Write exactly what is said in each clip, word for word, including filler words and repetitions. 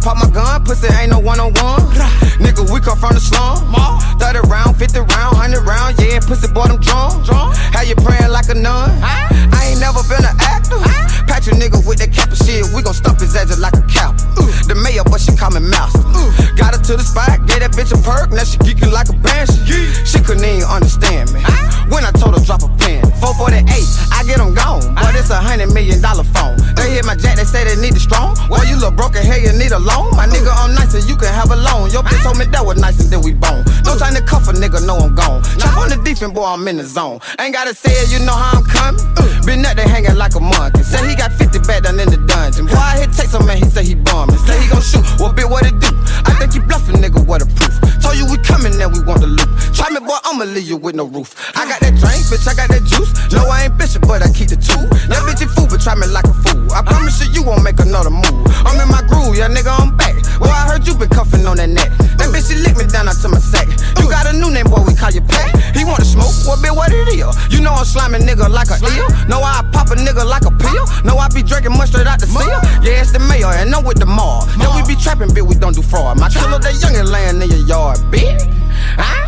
pop my gun, pussy ain't no one-on-one. Nigga, we come from the slum. thirty round, fifty round, one hundred round, yeah, pussy boy, them drunk. How you praying like a nun? I ain't never been an actor. Patch a nigga with that cap of shit, we gon' stump his ass just like a cow. The mayor, but she call me master. Got her to the spot, gave that bitch a perk, now she geeking like a banshee. She couldn't even understand me when I told her drop a pen. four forty-eight, I get them gone, but it's a hundred million dollar phone. They hit my jack, they say they need it strong. Well, you look broken, hell, you need a loan. My nigga, I'm nice and you can have a loan. Your bitch told me that was nice and then we bone. No time to cuff a nigga, know I'm gone. Chop on the defense, boy, I'm in the zone. Ain't gotta say it, you know how I'm coming. Been up there hanging like a monkey. Said he got fifty back down in the dungeon. Boy, I hit text him, man, he say he bumming. Say he gon' shoot, well, bitch, what it do? I think he bluffing, nigga, what a proof. Told you we coming, now we want the loot. Try me, boy, I'ma leave you with no roof. I got that drink, bitch, I got that juice. No, I ain't bitchin', but I keep the two. That bitch you fool, but try me like a fool. I promise you, you won't make another move. I'm in my groove, yeah, nigga, I'm back. Well, I heard you been cuffing on that neck. That bitch, she licked me down out to my sack. You got a new name, boy, we call you Pat. He want to smoke, well, bitch, what it is? You know I'm sliming nigga like a eel. Know I pop a nigga like a pill. Know I be drinking mustard out the seal. Yeah, it's the mayor, and I'm with the mall. Then we be trapping, bitch, we don't do fraud. My killer, that youngin' laying in your yard, bitch. Huh?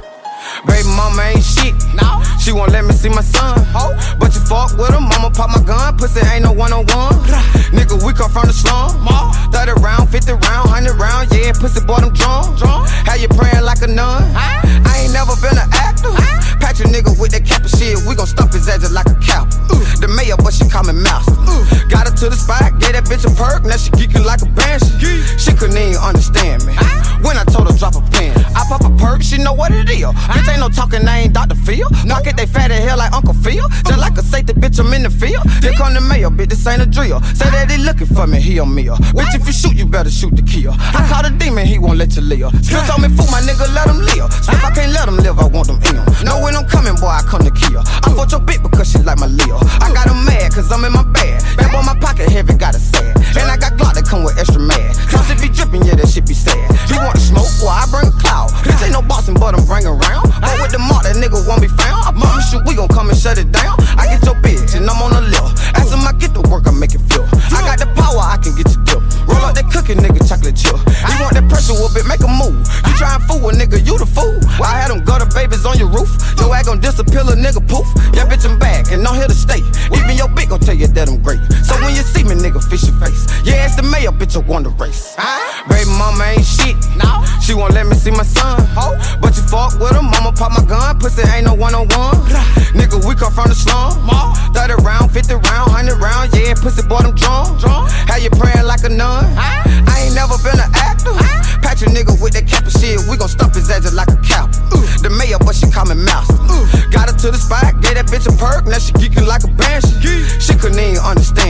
Baby mama ain't shit, no. She won't let me see my son. But you fuck with her, mama pop my gun. Pussy ain't no one-on-one. Nigga, we come from the slum. thirty round, fifty round, one hundred round, yeah, pussy boy, them drunk. How you praying like a nun? I ain't never been an actor. Patch a nigga with that cap of shit, we gon' stump his ass just like a cow. The mayor, but she call me master. Got her to the spot, gave that bitch a perk, now she geeking like a banshee. She couldn't even understand me when I told her drop a pen. I pop a perk, she know what it is. Bitch ain't no talking, I ain't Doctor Phil. Pocket they fat as hell like Uncle Phil. Just like a safety, bitch, I'm in the field. Here come the mayor, bitch, this ain't a drill. Say that he looking for me, he a meal. Bitch, if you shoot, you better shoot to kill. I call the demon, he won't let you live. Still told me, fool, my nigga, let him live. So if I can't let him live, I want him in. Know when I'm coming, boy, I come to kill. I fought your bitch because she like my Leo. I got him mad, cause I'm in my bag. That boy, my pocket heavy, got a sad. And I got Glock that come with extra mad. Cause it be dripping, yeah, that shit be sad. He want to smoke, well, I bring a cloud. Bitch ain't no bossing, but I'm bringing round. But with the mark, that nigga won't be found. I promise you, we gon' come and shut it down. I get your bitch, and I'm on the left. Ask him I get to work, I make it feel. I got the power, I can get you dip. Roll up that cookie, nigga, chocolate chip. You want that pressure, whoop it, make a move. You try and fool a nigga, you the fool. I had them gutter babies on your roof. Your ass gon' disappear, a nigga poof. Yeah, bitch, I'm back, and I'm here to stay. Even your bitch gon' tell you that I'm great. So when you see me, nigga, fish your face. Yeah, it's the mayor, bitch, I won the race. Baby mama ain't shit, no. She won't let me see my son. But you fuck with her, mama pop my gun. Pussy ain't no one-on-one. Nigga, we come from the slum. thirty round, fifty round, one hundred round, yeah, pussy boy, them drunk. How you praying like a nun? I ain't never been an actor. Patch a nigga with that cap of shit, we gon' stump his ass just like a cow. The mayor, but she call me master. Got her to the spot, gave that bitch a perk, now she geeking like a banshee. She couldn't even understand